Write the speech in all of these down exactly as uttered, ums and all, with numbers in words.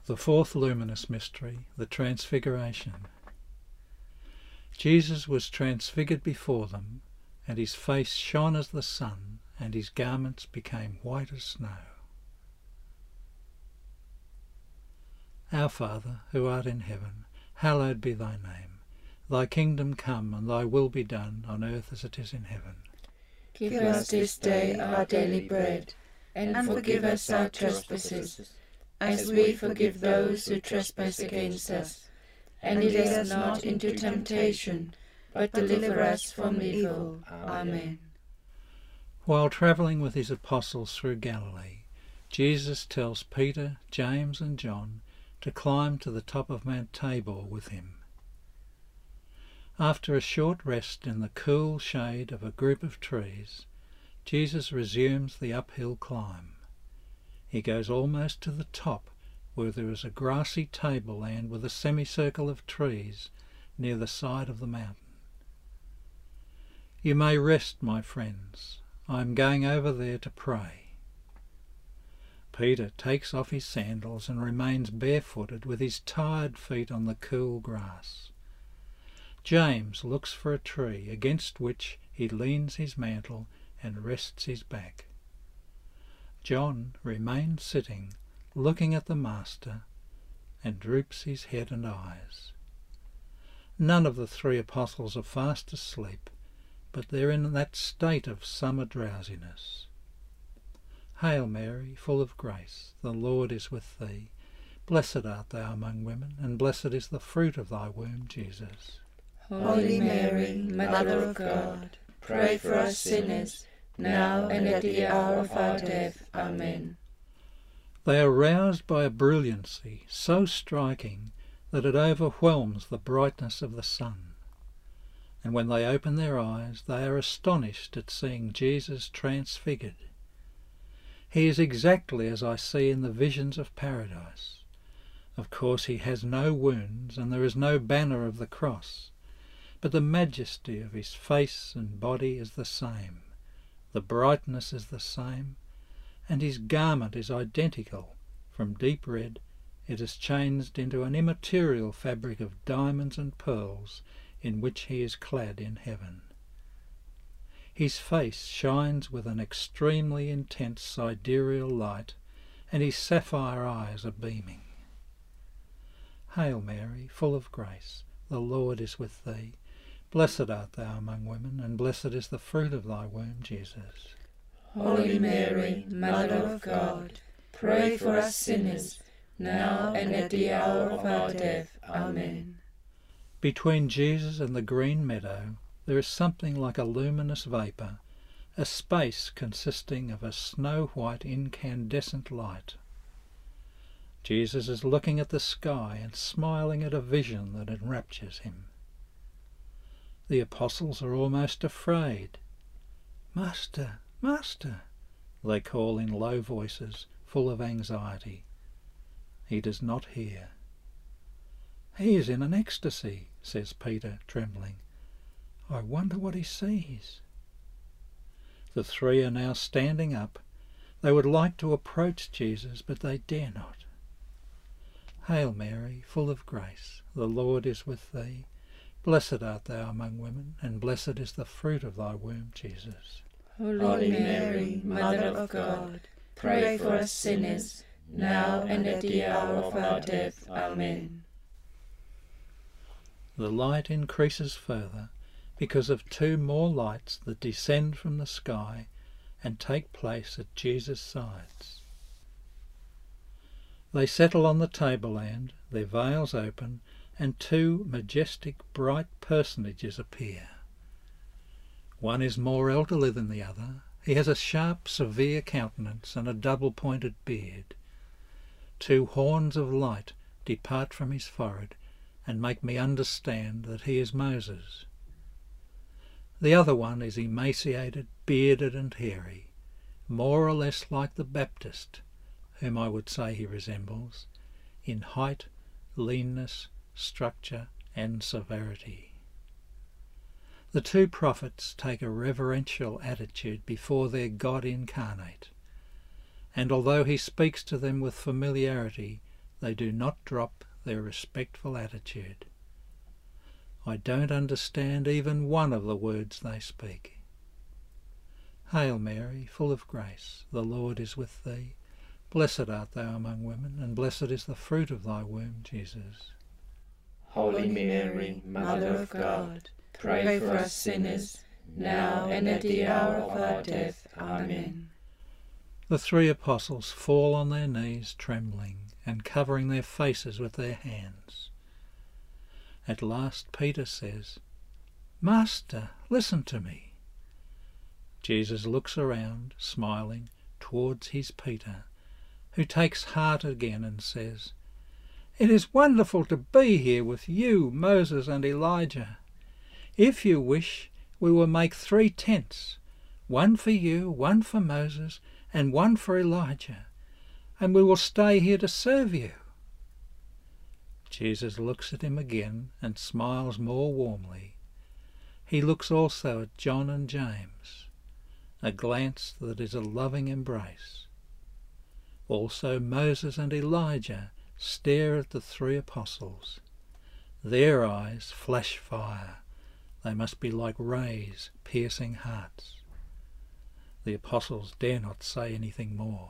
The fourth luminous mystery, the Transfiguration. Jesus was transfigured before them, and his face shone as the sun, and his garments became white as snow. Our Father, who art in heaven, hallowed be thy name. Thy kingdom come, and thy will be done, on earth as it is in heaven. Give us this day our daily bread, and forgive us our trespasses, as we forgive those who trespass against us. And lead us not into temptation, but deliver us from evil. Amen. While travelling with his apostles through Galilee, Jesus tells Peter, James and John to climb to the top of Mount Tabor with him. After a short rest in the cool shade of a group of trees, Jesus resumes the uphill climb. He goes almost to the top, where there is a grassy tableland with a semicircle of trees near the side of the mountain. You may rest, my friends. I am going over there to pray. Peter takes off his sandals and remains barefooted with his tired feet on the cool grass. James looks for a tree against which he leans his mantle and rests his back. John remains sitting, looking at the Master, and droops his head and eyes. None of the three apostles are fast asleep, but they're in that state of summer drowsiness. Hail Mary, full of grace, the Lord is with thee. Blessed art thou among women, and blessed is the fruit of thy womb, Jesus. Holy Mary, Mother of God, pray for us sinners, now and at the hour of our death. Amen. They are roused by a brilliancy so striking that it overwhelms the brightness of the sun. And when they open their eyes, they are astonished at seeing Jesus transfigured. He is exactly as I see in the visions of paradise. Of course he has no wounds, and there is no banner of the cross, but the majesty of his face and body is the same, the brightness is the same, and his garment is identical. From deep red it is changed into an immaterial fabric of diamonds and pearls in which he is clad in heaven. His face shines with an extremely intense sidereal light, and his sapphire eyes are beaming. Hail Mary, full of grace, the Lord is with thee. Blessed art thou among women, and blessed is the fruit of thy womb, Jesus. Holy Mary, Mother of God, pray for us sinners, now and at the hour of our death. Amen. Between Jesus and the green meadow there is something like a luminous vapour, a space consisting of a snow-white incandescent light. Jesus is looking at the sky and smiling at a vision that enraptures him. The apostles are almost afraid. Master, Master, they call in low voices, full of anxiety. He does not hear. He is in an ecstasy, says Peter, trembling. I wonder what he sees. The three are now standing up. They would like to approach Jesus, but they dare not. Hail Mary, full of grace, the Lord is with thee. Blessed art thou among women, and blessed is the fruit of thy womb, Jesus. Holy Mary, Mother of God, pray for us sinners, now and at the hour of our death. Amen. The light increases further because of two more lights that descend from the sky and take place at Jesus' sides. They settle on the tableland, their veils open, and two majestic, bright personages appear. One is more elderly than the other. He has a sharp, severe countenance and a double-pointed beard. Two horns of light depart from his forehead and make me understand that he is Moses. The other one is emaciated, bearded and hairy, more or less like the Baptist, whom I would say he resembles, in height, leanness, structure and severity. The two prophets take a reverential attitude before their God incarnate, and although he speaks to them with familiarity, they do not drop their respectful attitude. I don't understand even one of the words they speak. Hail Mary, full of grace, the Lord is with thee. Blessed art thou among women, and blessed is the fruit of thy womb, Jesus. Holy Mary, Mother of God, pray for us sinners, now and at the hour of our death. Amen. The three apostles fall on their knees, trembling, and covering their faces with their hands. At last Peter says, Master, listen to me. Jesus looks around, smiling, towards his Peter, who takes heart again and says, It is wonderful to be here with you, Moses and Elijah. If you wish, we will make three tents, one for you, one for Moses, and one for Elijah, and we will stay here to serve you. Jesus looks at him again and smiles more warmly. He looks also at John and James, a glance that is a loving embrace. Also Moses and Elijah stare at the three apostles. Their eyes flash fire. They must be like rays piercing hearts. The apostles dare not say anything more.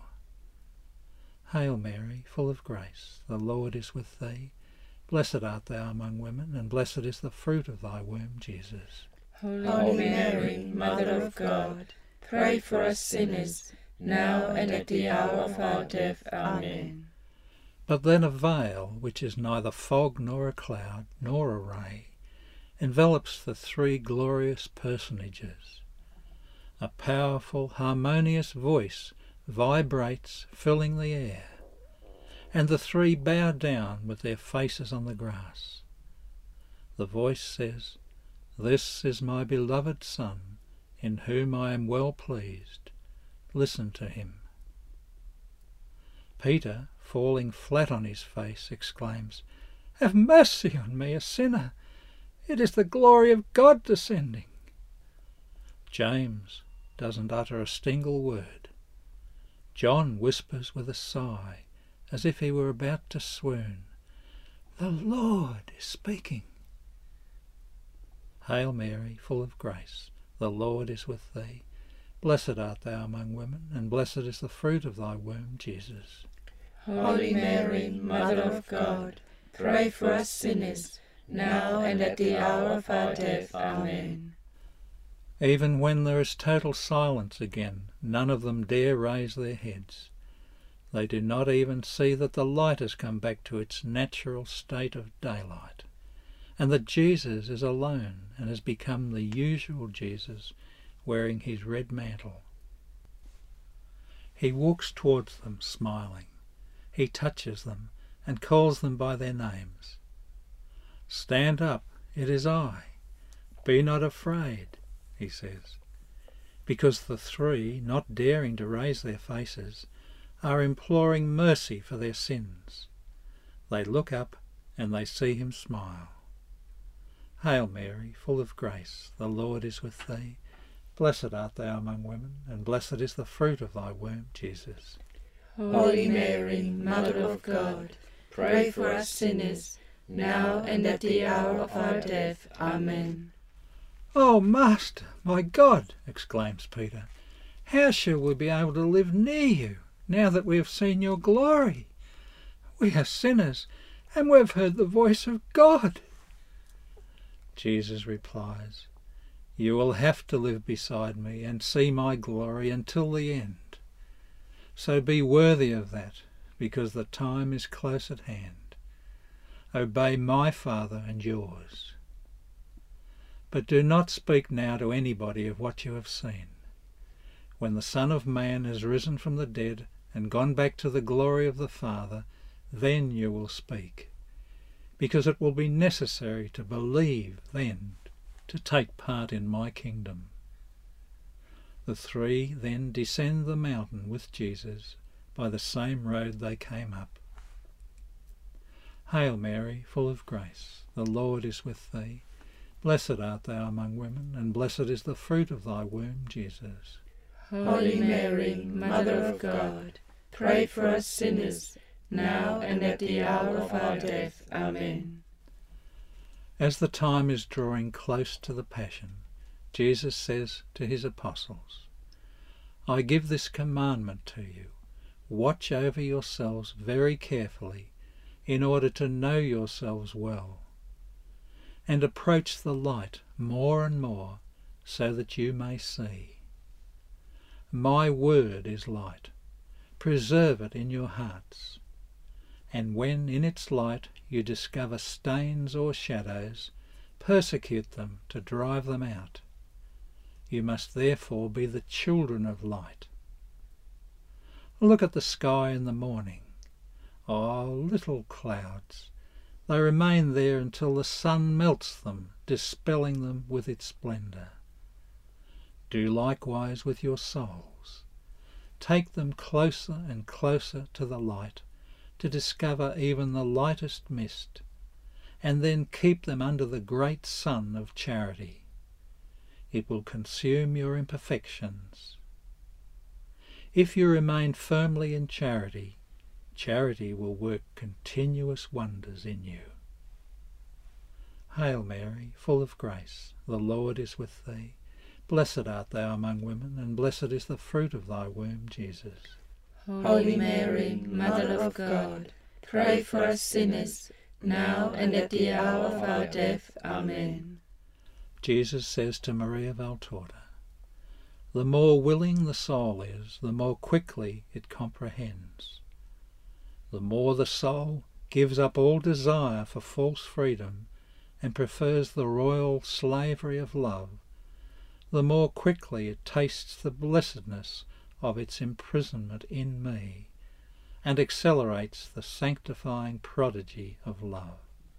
Hail Mary, full of grace, the Lord is with thee. Blessed art thou among women, and blessed is the fruit of thy womb, Jesus. Holy Mary, Mother of God, pray for us sinners, now and at the hour of our death. Amen. But then a veil, which is neither fog nor a cloud nor a ray, envelops the three glorious personages. A powerful, harmonious voice vibrates, filling the air, and the three bow down with their faces on the grass. The voice says, This is my beloved Son, in whom I am well pleased. Listen to him. Peter, falling flat on his face, exclaims, Have mercy on me, a sinner! It is the glory of God descending. James doesn't utter a single word. John whispers with a sigh, as if he were about to swoon, The Lord is speaking. Hail Mary, full of grace, the Lord is with thee. Blessed art thou among women, and blessed is the fruit of thy womb, Jesus. Holy Mary, Mother of God, pray for us sinners, now and at the hour of our death. Amen. Even when there is total silence again, none of them dare raise their heads. They do not even see that the light has come back to its natural state of daylight, and that Jesus is alone and has become the usual Jesus, wearing his red mantle. He walks towards them, smiling. He touches them and calls them by their names. Stand up, it is I. Be not afraid, he says, because the three, not daring to raise their faces, are imploring mercy for their sins. They look up and they see him smile. Hail Mary, full of grace, the Lord is with thee. Blessed art thou among women, and blessed is the fruit of thy womb, Jesus. Holy Mary, Mother of God, pray for us sinners, now and at the hour of our death. Amen. Oh, Master, my God, exclaims Peter, how shall we be able to live near you, now that we have seen your glory? We are sinners, and we have heard the voice of God. Jesus replies, You will have to live beside me and see my glory until the end. So be worthy of that, because the time is close at hand. Obey my Father and yours. But do not speak now to anybody of what you have seen. When the Son of Man has risen from the dead and gone back to the glory of the Father, then you will speak, because it will be necessary to believe then to take part in my kingdom. The three then descend the mountain with Jesus by the same road they came up. Hail Mary, full of grace, the Lord is with thee. Blessed art thou among women, and blessed is the fruit of thy womb, Jesus. Holy Mary, Mother of God, pray for us sinners, now and at the hour of our death. Amen. As the time is drawing close to the Passion, Jesus says to his apostles, I give this commandment to you. Watch over yourselves very carefully in order to know yourselves well, and approach the light more and more so that you may see. My word is light. Preserve it in your hearts. And when in its light you discover stains or shadows, persecute them to drive them out. You must therefore be the children of light. Look at the sky in the morning. Oh, little clouds! They remain there until the sun melts them, dispelling them with its splendour. Do likewise with your souls. Take them closer and closer to the light, to discover even the lightest mist, and then keep them under the great sun of charity. It will consume your imperfections. If you remain firmly in charity, charity will work continuous wonders in you. Hail Mary, full of grace, the Lord is with thee. Blessed art thou among women, and blessed is the fruit of thy womb, Jesus. Holy Mary, Mother of God, pray for us sinners, now and at the hour of our death. Amen. Jesus says to Maria Valtorta, the more willing the soul is, the more quickly it comprehends. The more the soul gives up all desire for false freedom and prefers the royal slavery of love, the more quickly it tastes the blessedness of its imprisonment in me and accelerates the sanctifying prodigy of love.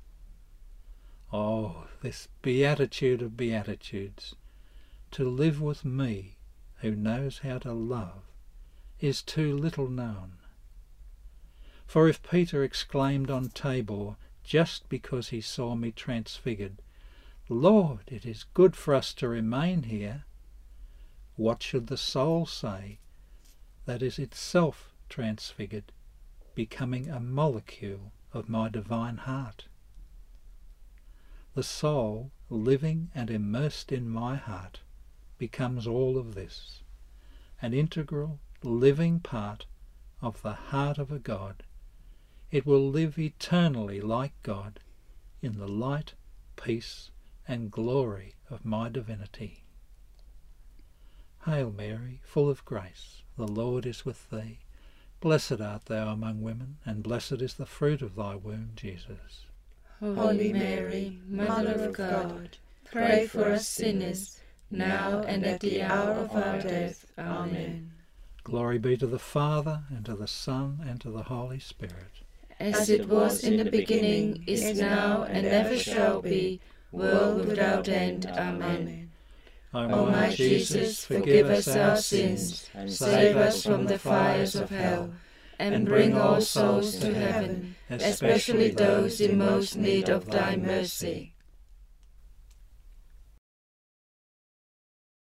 Oh, this beatitude of beatitudes, to live with me who knows how to love, is too little known. For if Peter exclaimed on Tabor, just because he saw me transfigured, Lord, it is good for us to remain here, what should the soul say that is itself transfigured, becoming a molecule of my divine heart? The soul, living and immersed in my heart, becomes all of this, an integral, living part of the heart of a God. It will live eternally like God in the light, peace, and glory of my divinity. Hail Mary, full of grace, the Lord is with thee. Blessed art thou among women, and blessed is the fruit of thy womb, Jesus. Holy Mary, Mother of God, pray for us sinners, now and at the hour of our death. Amen. Glory be to the Father, and to the Son, and to the Holy Spirit. As it was in the beginning, is now, and ever shall be, world without end. Amen. O my Jesus, forgive us our sins, save us from the fires of hell, and bring all souls to heaven, especially those in most need of thy mercy.